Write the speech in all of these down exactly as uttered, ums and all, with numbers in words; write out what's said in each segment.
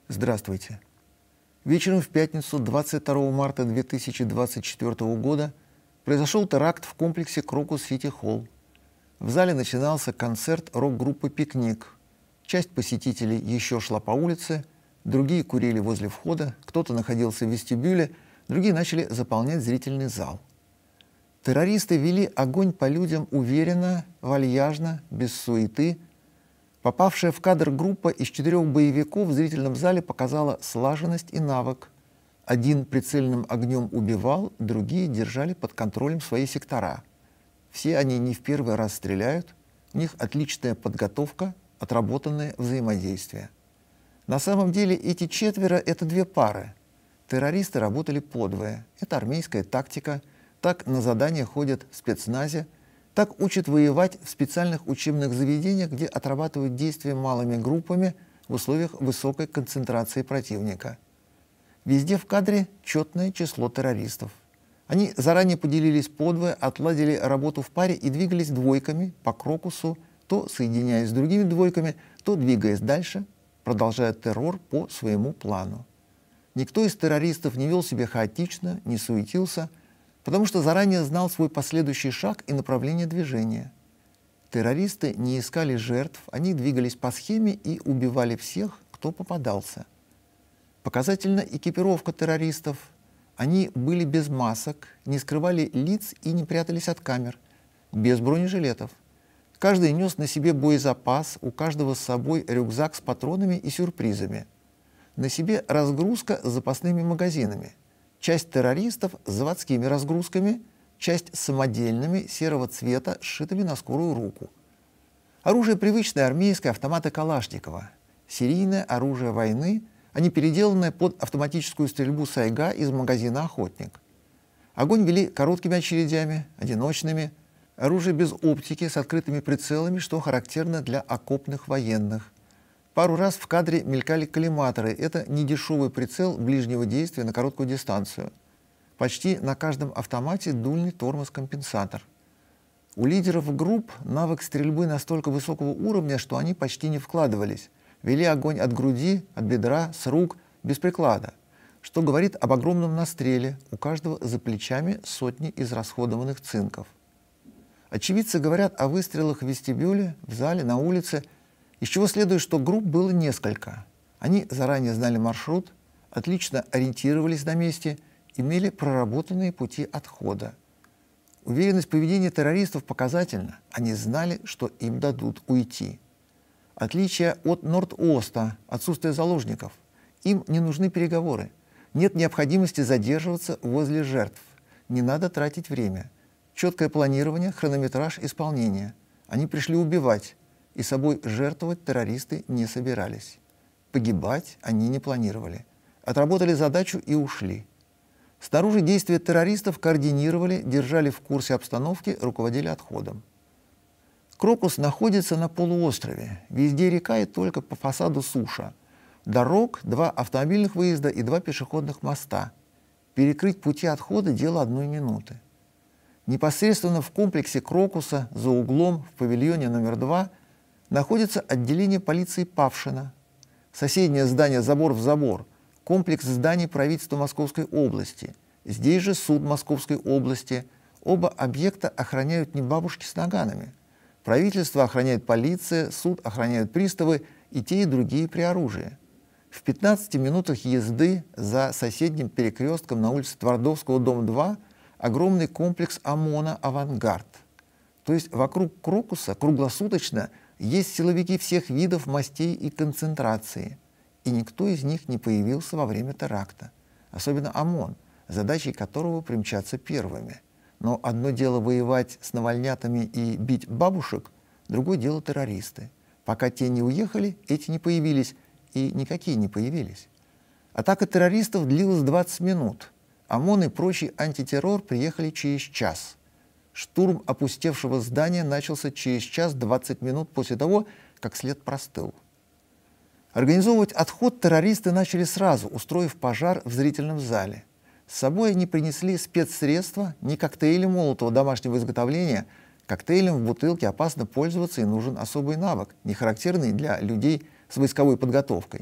Здравствуйте. Вечером в пятницу, двадцать второго марта две тысячи двадцать четвёртого года, произошел теракт в комплексе Крокус Сити Холл. В зале начинался концерт рок-группы «Пикник». Часть посетителей еще шла по улице, другие курили возле входа, кто-то находился в вестибюле, другие начали заполнять зрительный зал. Террористы вели огонь по людям уверенно, вальяжно, без суеты. Попавшая в кадр группа из четырех боевиков в зрительном зале показала слаженность и навык. Один прицельным огнем убивал, другие держали под контролем свои сектора. Все они не в первый раз стреляют, у них отличная подготовка, отработанное взаимодействие. На самом деле эти четверо – это две пары. Террористы работали подвое. Это армейская тактика. Так на задания ходят в спецназе. Так учат воевать в специальных учебных заведениях, где отрабатывают действия малыми группами в условиях высокой концентрации противника. Везде в кадре четное число террористов. Они заранее поделились подвое, отладили работу в паре и двигались двойками по Крокусу, то соединяясь с другими двойками, то двигаясь дальше, продолжая террор по своему плану. Никто из террористов не вел себя хаотично, не суетился, потому что заранее знал свой последующий шаг и направление движения. Террористы не искали жертв, они двигались по схеме и убивали всех, кто попадался. Показательна экипировка террористов. Они были без масок, не скрывали лиц и не прятались от камер, без бронежилетов. Каждый нес на себе боезапас, у каждого с собой рюкзак с патронами и сюрпризами. На себе разгрузка с запасными магазинами. Часть террористов с заводскими разгрузками, часть самодельными, серого цвета, сшитыми на скорую руку. Оружие привычное армейское, автоматы Калашникова. Серийное оружие войны, а не переделанное под автоматическую стрельбу Сайга из магазина «Охотник». Огонь вели короткими очередями, одиночными. Оружие без оптики, с открытыми прицелами, что характерно для окопных военных. Пару раз в кадре мелькали коллиматоры. Это недешевый прицел ближнего действия на короткую дистанцию. Почти на каждом автомате дульный тормоз-компенсатор. У лидеров групп навык стрельбы настолько высокого уровня, что они почти не вкладывались. Вели огонь от груди, от бедра, с рук, без приклада. Что говорит об огромном настреле, у каждого за плечами сотни израсходованных цинков. Очевидцы говорят о выстрелах в вестибюле, в зале, на улице, из чего следует, что групп было несколько. Они заранее знали маршрут, отлично ориентировались на месте, имели проработанные пути отхода. Уверенность поведения террористов показательна. Они знали, что им дадут уйти. Отличие от Норд-Оста, отсутствие заложников. Им не нужны переговоры. Нет необходимости задерживаться возле жертв. Не надо тратить время. Четкое планирование, хронометраж исполнения. Они пришли убивать, и собой жертвовать террористы не собирались. Погибать они не планировали. Отработали задачу и ушли. Снаружи действия террористов координировали, держали в курсе обстановки, руководили отходом. Крокус находится на полуострове. Везде река и только по фасаду суша. Дорог, два автомобильных выезда и два пешеходных моста. Перекрыть пути отхода – дело одной минуты. Непосредственно в комплексе Крокуса, за углом, в павильоне номер два, находится отделение полиции Павшина. Соседнее здание забор в забор, комплекс зданий правительства Московской области. Здесь же суд Московской области. Оба объекта охраняют не бабушки с наганами. Правительство охраняет полиция, суд охраняют приставы и те, и другие при оружии. В пятнадцати минутах езды за соседним перекрестком на улице Твардовского, дом два, огромный комплекс ОМОНа «Авангард». То есть вокруг Крокуса круглосуточно есть силовики всех видов, мастей и концентрации. И никто из них не появился во время теракта. Особенно ОМОН, задачей которого примчаться первыми. Но одно дело воевать с навальнятами и бить бабушек, другое дело террористы. Пока те не уехали, эти не появились, и никакие не появились. Атака террористов длилась двадцать минут. ОМОН и прочий антитеррор приехали через час. Штурм опустевшего здания начался через час двадцать минут после того, как след простыл. Организовывать отход террористы начали сразу, устроив пожар в зрительном зале. С собой они принесли спецсредства, не коктейли Молотова домашнего изготовления. Коктейлем в бутылке опасно пользоваться и нужен особый навык, не характерный для людей с войсковой подготовкой.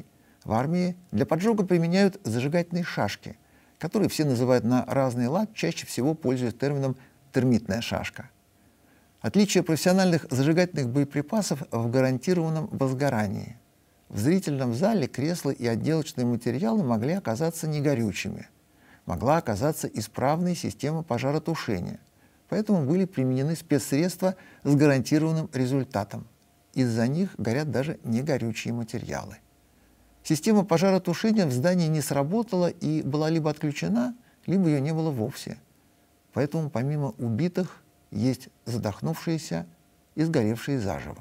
В армии для поджога применяют зажигательные шашки, которые все называют на разный лад, чаще всего пользуясь термином «термитная шашка». Отличие профессиональных зажигательных боеприпасов в гарантированном возгорании. В зрительном зале кресла и отделочные материалы могли оказаться негорючими. Могла оказаться исправная система пожаротушения. Поэтому были применены спецсредства с гарантированным результатом. Из-за них горят даже негорючие материалы. Система пожаротушения в здании не сработала и была либо отключена, либо ее не было вовсе. Поэтому помимо убитых есть задохнувшиеся и сгоревшие заживо.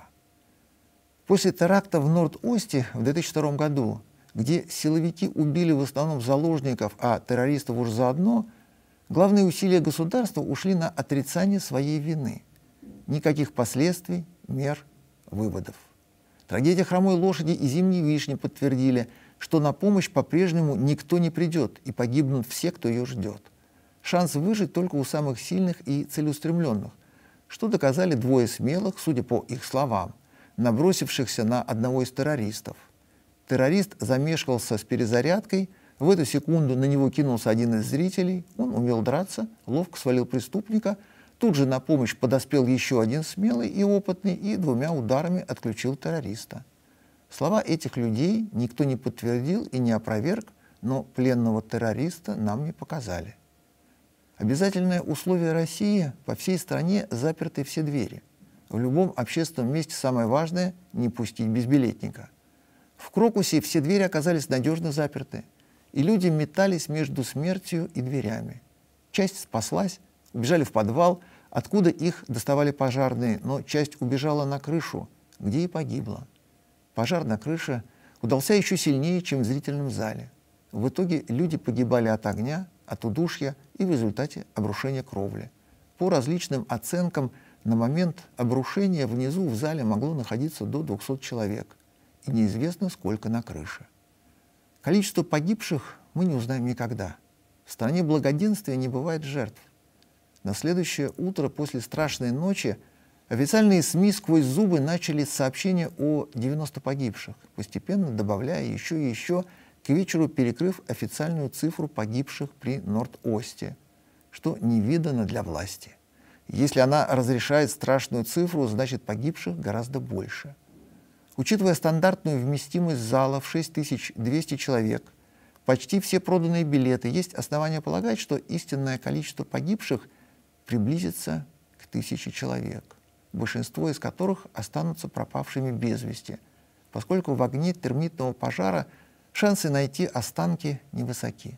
После теракта в Норд-Осте в две тысячи втором году, где силовики убили в основном заложников, а террористов уж заодно, главные усилия государства ушли на отрицание своей вины. Никаких последствий, мер, выводов. Трагедия хромой лошади и зимней вишни подтвердили, что на помощь по-прежнему никто не придет и погибнут все, кто ее ждет. Шанс выжить только у самых сильных и целеустремленных, что доказали двое смелых, судя по их словам, набросившихся на одного из террористов. Террорист замешкался с перезарядкой, в эту секунду на него кинулся один из зрителей, он умел драться, ловко свалил преступника, тут же на помощь подоспел еще один смелый и опытный и двумя ударами отключил террориста. Слова этих людей никто не подтвердил и не опроверг, но пленного террориста нам не показали. Обязательное условие России – по всей стране заперты все двери. В любом общественном месте самое важное – не пустить безбилетника. В Крокусе все двери оказались надежно заперты, и люди метались между смертью и дверями. Часть спаслась, убежали в подвал, откуда их доставали пожарные, но часть убежала на крышу, где и погибла. Пожар на крыше удался еще сильнее, чем в зрительном зале. В итоге люди погибали от огня, от удушья и в результате обрушения кровли. По различным оценкам, на момент обрушения внизу в зале могло находиться до двухсот человек, и неизвестно, сколько на крыше. Количество погибших мы не узнаем никогда. В стране благоденствия не бывает жертв. На следующее утро после страшной ночи официальные СМИ сквозь зубы начали сообщения о девяноста погибших, постепенно добавляя еще и еще, к вечеру перекрыв официальную цифру погибших при Норд-Осте, что не видано для власти. Если она разрешает страшную цифру, значит погибших гораздо больше. Учитывая стандартную вместимость зала в шесть тысяч двести человек, почти все проданные билеты, есть основания полагать, что истинное количество погибших приблизится к тысяче человек, большинство из которых останутся пропавшими без вести, поскольку в огне термитного пожара шансы найти останки невысоки.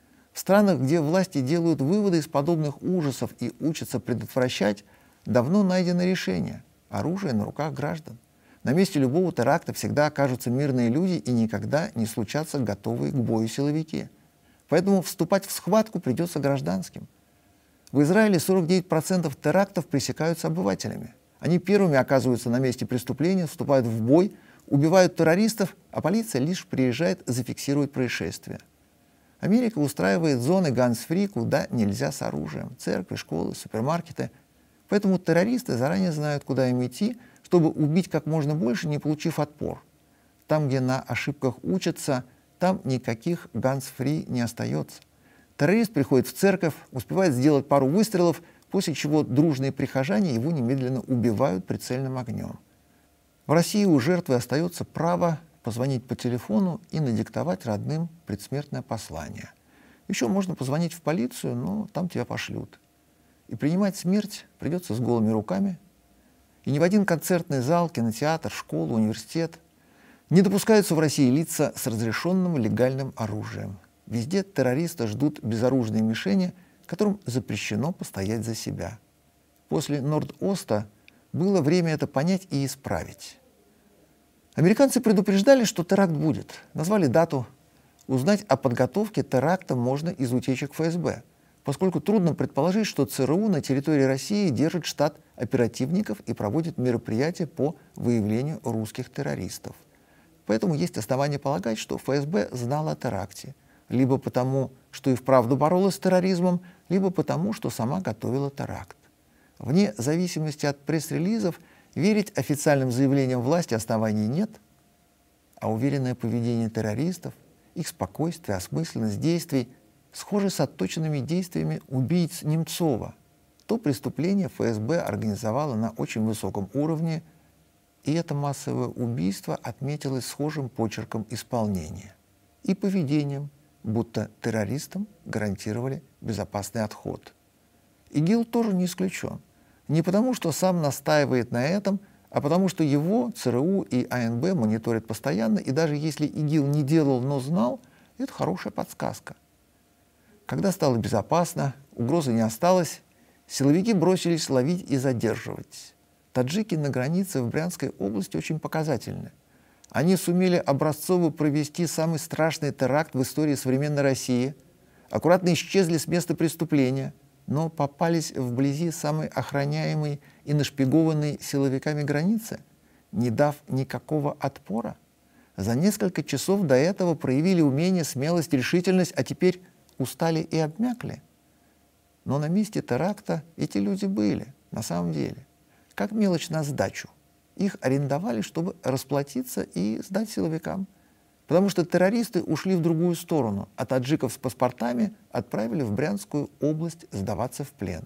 В странах, где власти делают выводы из подобных ужасов и учатся предотвращать, давно найдено решение – оружие на руках граждан. На месте любого теракта всегда окажутся мирные люди и никогда не случатся готовые к бою силовики. Поэтому вступать в схватку придется гражданским. В Израиле сорок девять процентов терактов пресекаются обывателями. Они первыми оказываются на месте преступления, вступают в бой, убивают террористов, а полиция лишь приезжает зафиксировать происшествие. Америка устраивает зоны ганс-фри, куда нельзя с оружием. Церкви, школы, супермаркеты. Поэтому террористы заранее знают, куда им идти, чтобы убить как можно больше, не получив отпор. Там, где на ошибках учатся, там никаких ганс-фри не остается. Террорист приходит в церковь, успевает сделать пару выстрелов, после чего дружные прихожане его немедленно убивают прицельным огнем. В России у жертвы остается право позвонить по телефону и надиктовать родным предсмертное послание. Еще можно позвонить в полицию, но там тебя пошлют. И принимать смерть придется с голыми руками. И ни в один концертный зал, кинотеатр, школу, университет не допускаются в России лица с разрешенным легальным оружием. Везде террористы ждут безоружные мишени, которым запрещено постоять за себя. После Норд-Оста было время это понять и исправить. Американцы предупреждали, что теракт будет, назвали дату. Узнать о подготовке теракта можно из утечек эф эс бэ, поскольку трудно предположить, что цэ эр у на территории России держит штат оперативников и проводит мероприятия по выявлению русских террористов. Поэтому есть основания полагать, что эф эс бэ знала о теракте, либо потому, что и вправду боролась с терроризмом, либо потому, что сама готовила теракт. Вне зависимости от пресс-релизов, верить официальным заявлениям власти оснований нет, А уверенное поведение террористов, их спокойствие, осмысленность действий схожи с отточенными действиями убийц Немцова. То преступление эф эс бэ организовало на очень высоком уровне, и это массовое убийство отметилось схожим почерком исполнения и поведением, будто террористам гарантировали безопасный отход. ИГИЛ тоже не исключен. Не потому, что сам настаивает на этом, а потому что его цэ эр у и а эн бэ мониторят постоянно, и даже если ИГИЛ не делал, но знал, это хорошая подсказка. Когда стало безопасно, угрозы не осталось, силовики бросились ловить и задерживать. Таджики на границе в Брянской области очень показательны. Они сумели образцово провести самый страшный теракт в истории современной России, аккуратно исчезли с места преступления, но попались вблизи самой охраняемой и нашпигованной силовиками границы, не дав никакого отпора. За несколько часов до этого проявили умение, смелость, решительность, а теперь устали и обмякли. Но на месте теракта эти люди были, на самом деле, как мелочь на сдачу. Их арендовали, чтобы расплатиться и сдать силовикам. Потому что террористы ушли в другую сторону, а таджиков с паспортами отправили в Брянскую область сдаваться в плен.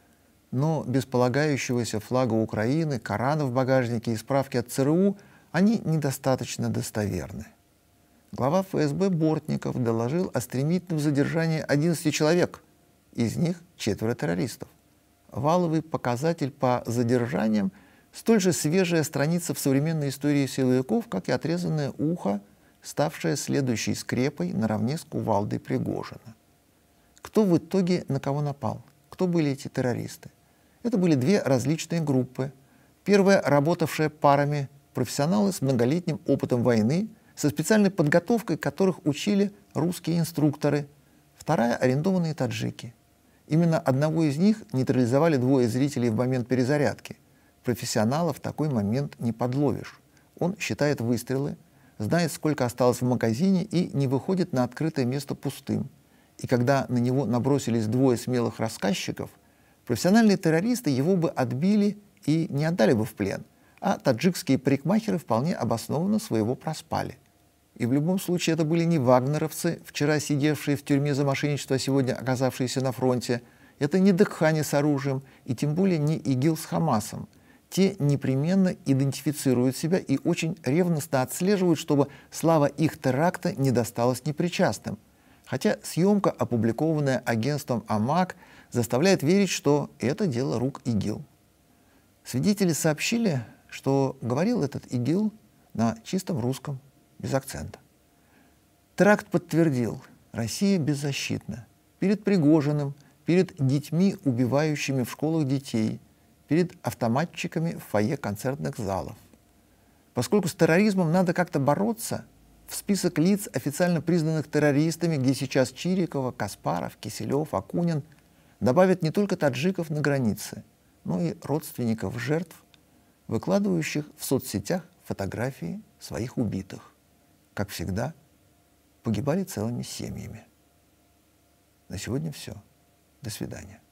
Но без полагающегося флага Украины, Корана в багажнике и справки от цэ эр у они недостаточно достоверны. Глава эф эс бэ Бортников доложил о стремительном задержании одиннадцати человек, из них четверо террористов. Валовый показатель по задержаниям – столь же свежая страница в современной истории силовиков, как и отрезанное ухо, ставшее следующей скрепой наравне с кувалдой Пригожина. Кто в итоге на кого напал? Кто были эти террористы? Это были две различные группы. Первая, работавшая парами, профессионалы с многолетним опытом войны, со специальной подготовкой, которых учили русские инструкторы. Вторая – арендованные таджики. Именно одного из них нейтрализовали двое зрителей в момент перезарядки. Профессионала в такой момент не подловишь. Он считает выстрелы, знает, сколько осталось в магазине и не выходит на открытое место пустым. И когда на него набросились двое смелых рассказчиков, профессиональные террористы его бы отбили и не отдали бы в плен, а таджикские парикмахеры вполне обоснованно своего проспали. И в любом случае это были не вагнеровцы, вчера сидевшие в тюрьме за мошенничество, а сегодня оказавшиеся на фронте. Это не Дакхани с оружием, и тем более не ИГИЛ с Хамасом. Те непременно идентифицируют себя и очень ревностно отслеживают, чтобы слава их теракта не досталась непричастным. Хотя съемка, опубликованная агентством АМАК, заставляет верить, что это дело рук ИГИЛ. Свидетели сообщили, что говорил этот ИГИЛ на чистом русском, без акцента. Теракт подтвердил, Россия беззащитна. Перед Пригожиным, перед детьми, убивающими в школах детей, перед автоматчиками в фойе концертных залов. Поскольку с терроризмом надо как-то бороться, в список лиц, официально признанных террористами, где сейчас Чирикова, Каспаров, Киселев, Акунин, добавят не только таджиков на границе, но и родственников жертв, выкладывающих в соцсетях фотографии своих убитых. Как всегда, погибали целыми семьями. На сегодня все. До свидания.